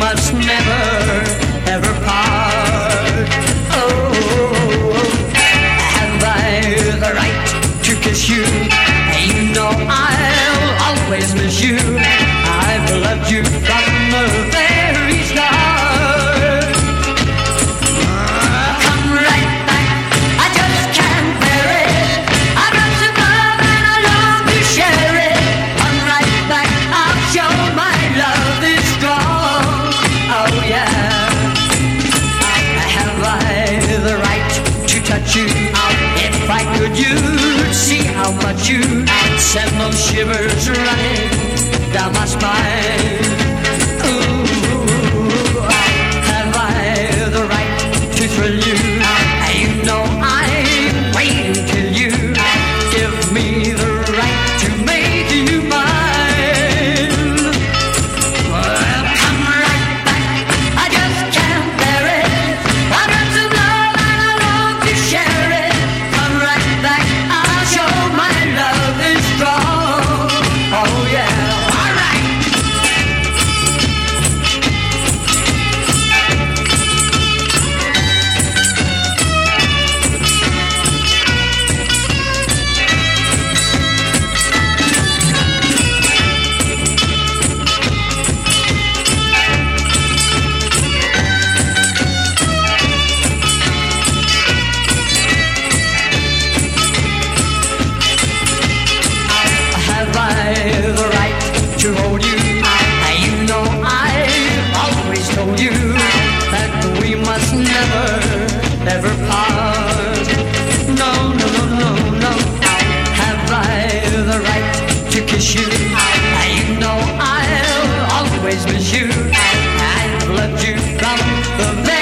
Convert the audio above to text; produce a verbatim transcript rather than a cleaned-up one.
must never, ever part. Oh, have I the right to kiss you? You know I'll always miss you. I've loved you from the very start. Come right back, I just can't bear it. I've got some love and I love to share it. Come right back, I'll show my love is strong. Oh yeah. Have I the right to touch you? If I could, you'd see how much you send those shivers running down my spine. Ooh, have I the right to thrill you? You know I'm waiting till you give me the right to make you mine. Well, come right back, I just can't bear it. I've got some love and I love to share it. Come right back, I'll show my love is strong. Oh yeah, all right. Have I the right to hold you? You know I've always told you that we must never, ever part. No, no, no, no, no. Have I the right to kiss you? You know I'll always miss you. I've loved you from the very